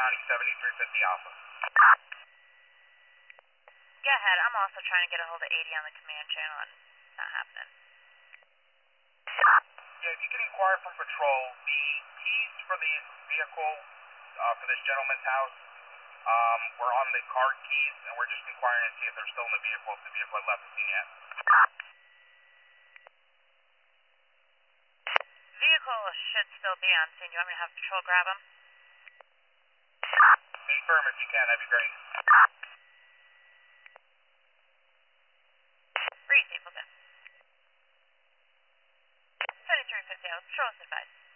County 7350 Alpha. Go ahead. I'm also trying to get a hold of 80 on the command channel and it's not happening. Yeah, if you can inquire from patrol, the keys for the vehicle for this gentleman's house were on the car keys, and we're just inquiring to see if they're still in the vehicle, if the vehicle had left the scene yet. Vehicle should still be on scene. You want me to have patrol grab him? Confirm if you can, that'd be great. Breezy, we'll do. 7350, patrol is advised.